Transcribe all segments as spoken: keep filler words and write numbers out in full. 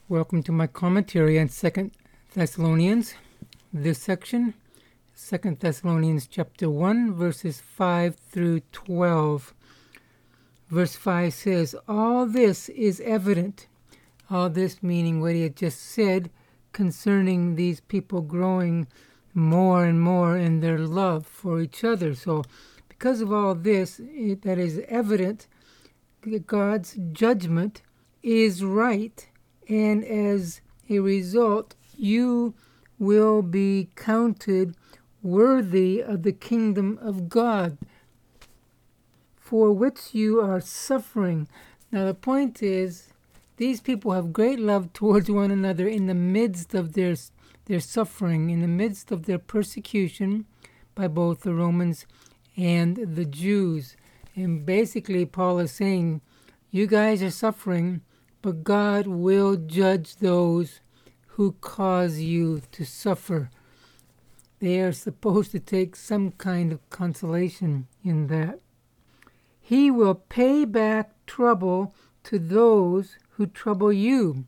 Welcome to my commentary on Second Thessalonians. This section, Second Thessalonians chapter one, verses five through twelve. Verse five says, "All this is evident." All this meaning what he had just said concerning these people growing more and more in their love for each other. So because of all this, it, that is evident, God's judgment is right, and as a result, you will be counted worthy of the kingdom of God, for which you are suffering. Now the point is, these people have great love towards one another in the midst of their, their suffering, in the midst of their persecution by both the Romans and the Jews. And basically Paul is saying, you guys are suffering, but God will judge those who cause you to suffer. They are supposed to take some kind of consolation in that. He will pay back trouble to those who trouble you.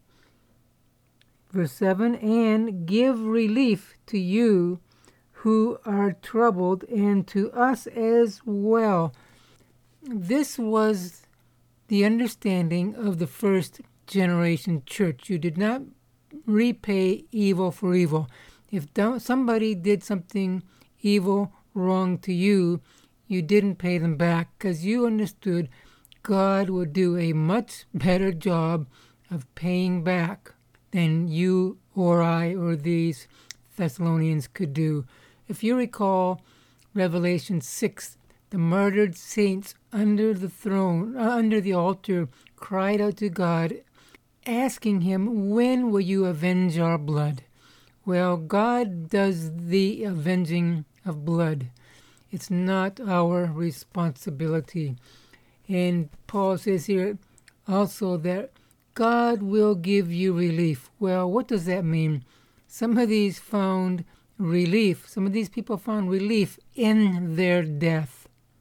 Verse seven, and give relief to you who are troubled, and to us as well. This was the understanding of the first generation church. You did not repay evil for evil. If somebody did something evil, wrong to you, you didn't pay them back because you understood God would do a much better job of paying back than you or I or these Thessalonians could do. If you recall Revelation six, the murdered saints under the throne, uh, under the altar, cried out to God, asking him, when will you avenge our blood? Well, God does the avenging of blood. It's not our responsibility. And Paul says here also that God will give you relief. Well, what does that mean? Some of these found relief. Some of these people found relief in their death.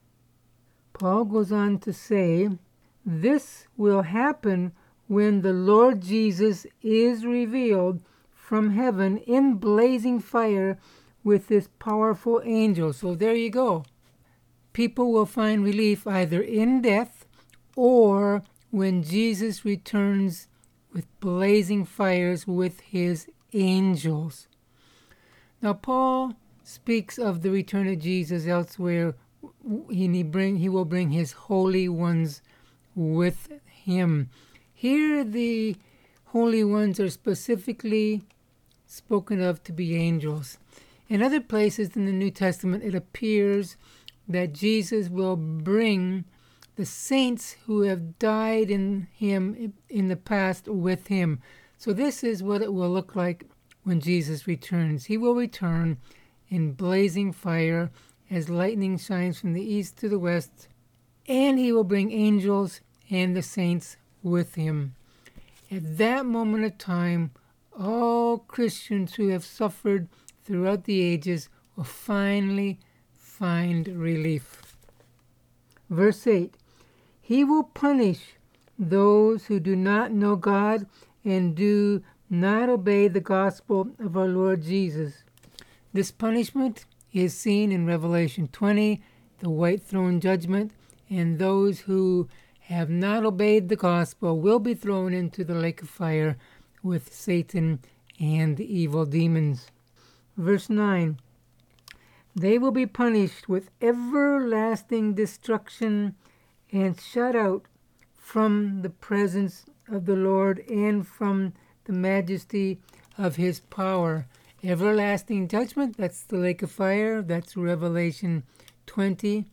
Paul goes on to say, this will happen when the Lord Jesus is revealed from heaven in blazing fire with his powerful angels. So there you go. People will find relief either in death or when Jesus returns with blazing fires with his angels. Now Paul speaks of the return of Jesus elsewhere. He, bring, he will bring his holy ones with him. Here the holy ones are specifically spoken of to be angels. In other places in the New Testament, it appears that Jesus will bring the saints who have died in him in the past with him. So this is what it will look like when Jesus returns. He will return in blazing fire as lightning shines from the east to the west, and he will bring angels and the saints with him. At that moment of time, all Christians who have suffered throughout the ages will finally find relief. Verse eight, he will punish those who do not know God and do not obey the gospel of our Lord Jesus. This punishment is seen in Revelation twenty, the white throne judgment, and those who have not obeyed the gospel will be thrown into the lake of fire with Satan and the evil demons. Verse nine, they will be punished with everlasting destruction and shut out from the presence of the Lord and from the majesty of his power. Everlasting judgment, that's the lake of fire, that's Revelation twenty.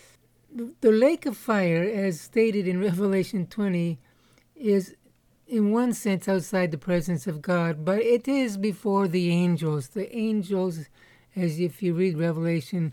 The lake of fire, as stated in Revelation twenty, is in one sense outside the presence of God, but it is before the angels. The angels, as if you read Revelation,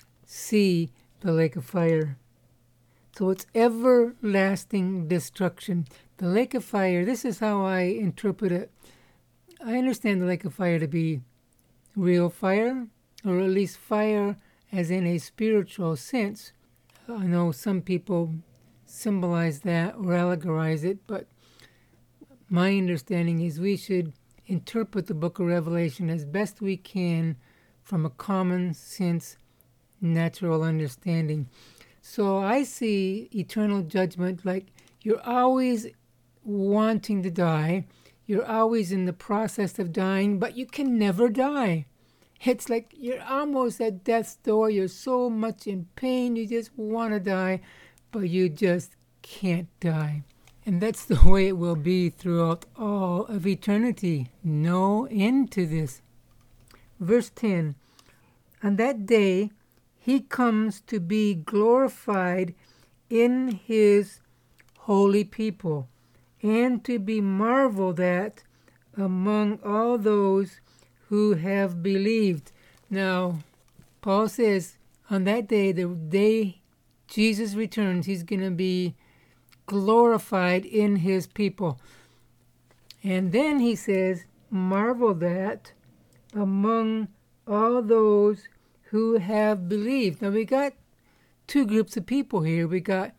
see the lake of fire. So it's everlasting destruction. The lake of fire, this is how I interpret it. I understand the lake of fire to be real fire, or at least fire as in a spiritual sense. I know some people symbolize that or allegorize it, but my understanding is we should interpret the book of Revelation as best we can from a common sense, natural understanding. So I see eternal judgment like you're always wanting to die. You're always in the process of dying, but you can never die. It's like you're almost at death's door. You're so much in pain. You just want to die, but you just can't die. And that's the way it will be throughout all of eternity. No end to this. Verse ten, on that day he comes to be glorified in his holy people, and to be marveled at among all those who have believed. Now, Paul says on that day, the day Jesus returns, he's going to be glorified in his people. And then he says, marveled at among all those who have believed. Now we got two groups of people here. We got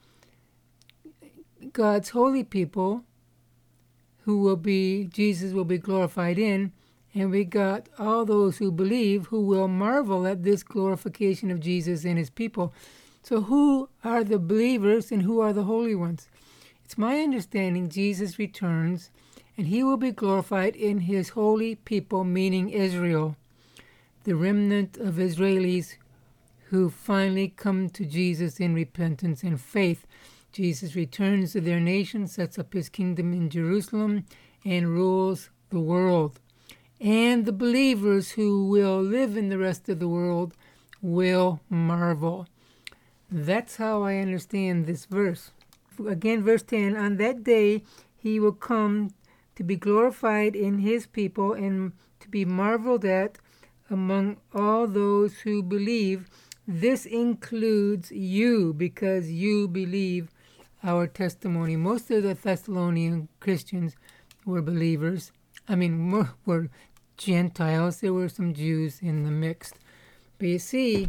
God's holy people who will be, Jesus will be glorified in, and we got all those who believe who will marvel at this glorification of Jesus and his people. So who are the believers and who are the holy ones? It's my understanding Jesus returns and he will be glorified in his holy people, meaning Israel, the remnant of Israelis who finally come to Jesus in repentance and faith. Jesus returns to their nation, sets up his kingdom in Jerusalem, and rules the world. And the believers who will live in the rest of the world will marvel. That's how I understand this verse. Again, verse ten, on that day he will come to be glorified in his people and to be marveled at among all those who believe. This includes you, because you believe our testimony. Most of the Thessalonian Christians were believers. I mean, were Gentiles. There were some Jews in the mix. But you see,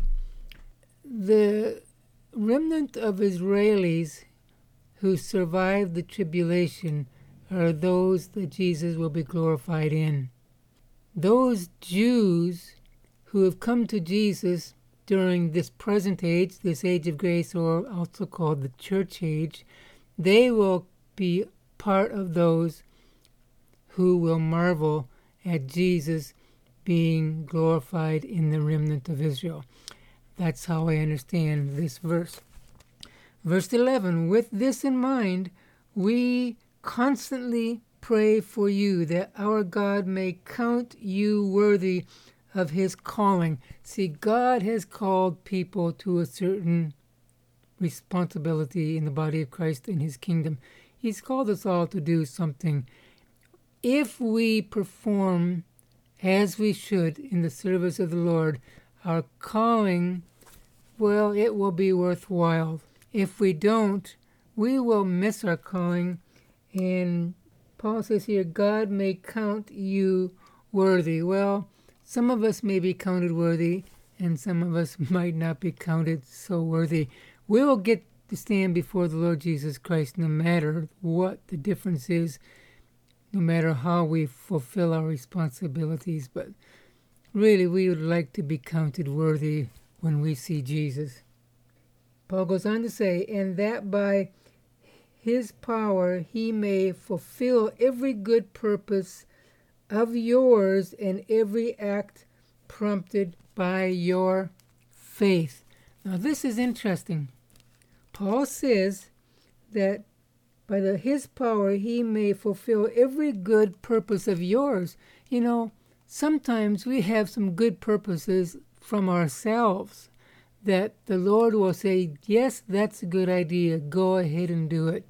the remnant of Israelis who survived the tribulation are those that Jesus will be glorified in. Those Jews who have come to Jesus during this present age, this age of grace, or also called the church age, they will be part of those who will marvel at Jesus being glorified in the remnant of Israel. That's how I understand this verse. Verse eleven, with this in mind, we constantly pray for you that our God may count you worthy of his calling. See, God has called people to a certain responsibility in the body of Christ in his kingdom. He's called us all to do something. If we perform as we should in the service of the Lord, our calling, well, it will be worthwhile. If we don't, we will miss our calling. And Paul says here, God may count you worthy. Well, some of us may be counted worthy, and some of us might not be counted so worthy. We will get to stand before the Lord Jesus Christ no matter what the difference is, no matter how we fulfill our responsibilities. But really, we would like to be counted worthy when we see Jesus. Paul goes on to say, and that by his power he may fulfill every good purpose of yours and every act prompted by your faith. Now this is interesting. Paul says that by the, his power he may fulfill every good purpose of yours. You know, sometimes we have some good purposes from ourselves that the Lord will say, yes, that's a good idea. Go ahead and do it.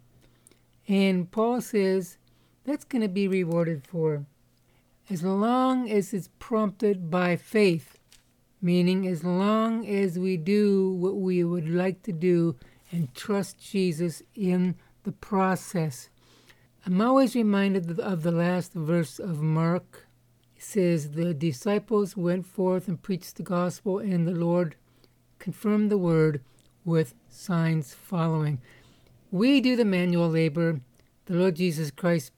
And Paul says that's going to be rewarded for as long as it's prompted by faith, meaning as long as we do what we would like to do and trust Jesus in the process. I'm always reminded of the last verse of Mark. It says, the disciples went forth and preached the gospel, and the Lord confirmed the word with signs following. We do the manual labor. The Lord Jesus Christ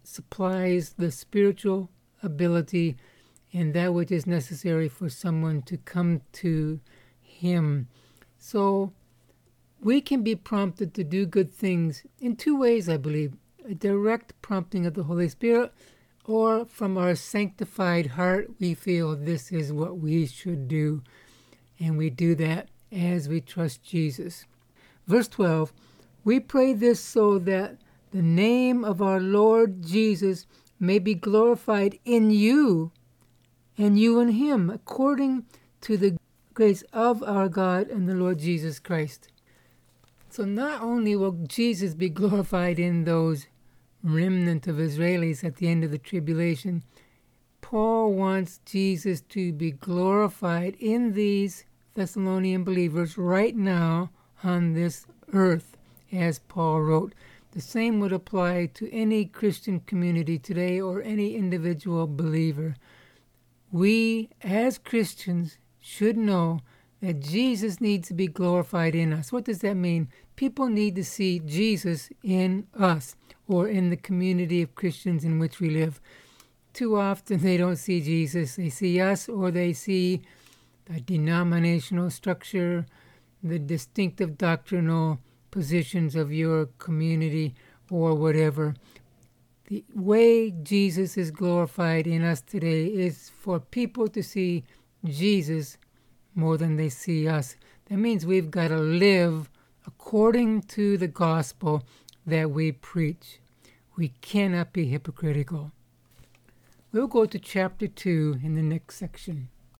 supplies the spiritual ability and that which is necessary for someone to come to Him. So we can be prompted to do good things in two ways, I believe. A direct prompting of the Holy Spirit, or from our sanctified heart, we feel this is what we should do. And we do that as we trust Jesus. Verse twelve, we pray this so that the name of our Lord Jesus may be glorified in you and you in Him, according to the grace of our God and the Lord Jesus Christ. So not only will Jesus be glorified in those remnant of Israelis at the end of the tribulation, Paul wants Jesus to be glorified in these Thessalonian believers right now on this earth, as Paul wrote. The same would apply to any Christian community today or any individual believer. We, as Christians, should know that Jesus needs to be glorified in us. What does that mean? People need to see Jesus in us or in the community of Christians in which we live. Too often they don't see Jesus. They see us, or they see the denominational structure, the distinctive doctrinal positions of your community, or whatever. The way Jesus is glorified in us today is for people to see Jesus more than they see us. That means we've got to live according to the gospel that we preach. We cannot be hypocritical. We'll go to chapter two in the next section.